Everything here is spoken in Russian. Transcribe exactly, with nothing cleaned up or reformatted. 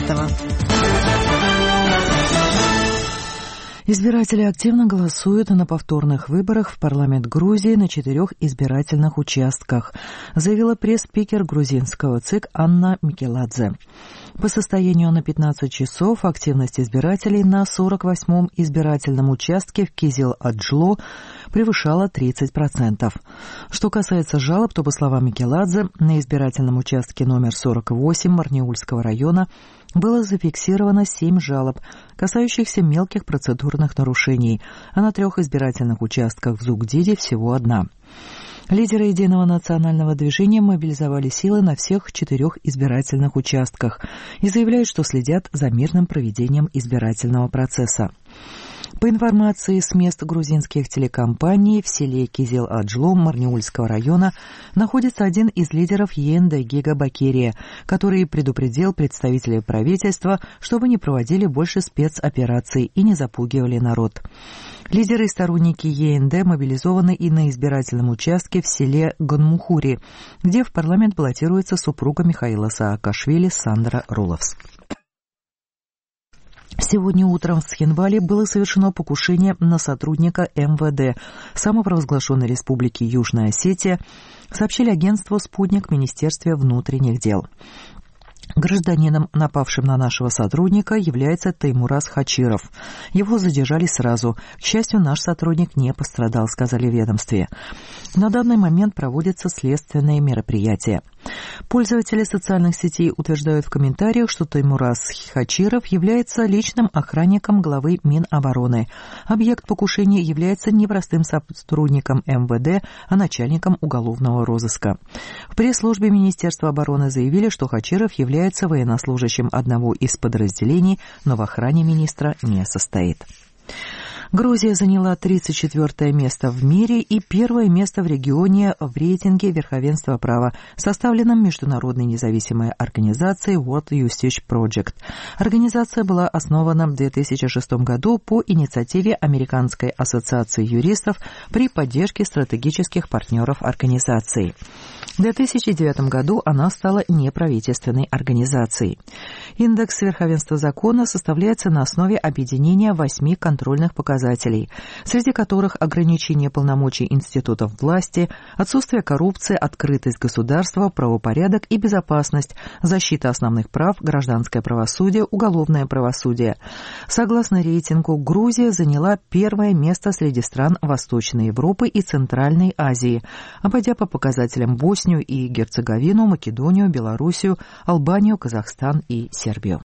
Ахматова. Избиратели активно голосуют на повторных выборах в парламент Грузии на четырех избирательных участках, заявила пресс-спикер грузинского ЦИК Анна Микеладзе. По состоянию на пятнадцать часов активность избирателей на сорок восьмом избирательном участке в Кизил-Аджло превышала тридцать процентов. Что касается жалоб, то, по словам Микеладзе, на избирательном участке номер сорок восемь Марниульского района было зафиксировано семь жалоб, касающихся мелких процедурных нарушений, а на трех избирательных участках в Зугдиде всего одна. Лидеры Единого национального движения мобилизовали силы на всех четырех избирательных участках и заявляют, что следят за мирным проведением избирательного процесса. По информации с мест грузинских телекомпаний, в селе Кизил-Аджло Марниульского района находится один из лидеров ЕНД Гига Бакерия, который предупредил представителей правительства, чтобы не проводили больше спецопераций и не запугивали народ. Лидеры и сторонники ЕНД мобилизованы и на избирательном участке в селе Гонмухури, где в парламент баллотируется супруга Михаила Саакашвили Сандра Руловс. Сегодня утром в Схинвале было совершено покушение на сотрудника эм вэ дэ самопровозглашенной республики Южная Осетия, сообщили агентству «Спутник» в Министерстве внутренних дел. Гражданином, напавшим на нашего сотрудника, является Теймураз Хачиров. Его задержали сразу. К счастью, наш сотрудник не пострадал, сказали в ведомстве. На данный момент проводятся следственные мероприятия. Пользователи социальных сетей утверждают в комментариях, что Теймураз Хачиров является личным охранником главы Минобороны. Объект покушения является не простым сотрудником эм вэ дэ, а начальником уголовного розыска. В пресс-службе Министерства обороны заявили, что Хачиров является военнослужащим одного из подразделений, но в охране министра не состоит. Грузия заняла тридцать четвёртое место в мире и первое место в регионе в рейтинге верховенства права, составленном международной независимой организацией World Justice Project. Организация была основана в две тысячи шестом году по инициативе Американской ассоциации юристов при поддержке стратегических партнеров организации. В две тысячи девятом году она стала неправительственной организацией. Индекс верховенства закона составляется на основе объединения восьми контрольных показателей, среди которых ограничение полномочий институтов власти, отсутствие коррупции, открытость государства, правопорядок и безопасность, защита основных прав, гражданское правосудие, уголовное правосудие. Согласно рейтингу, Грузия заняла первое место среди стран Восточной Европы и Центральной Азии, обойдя по показателям Боснию и Герцеговину, Македонию, Белоруссию, Албанию, Казахстан и Сербию.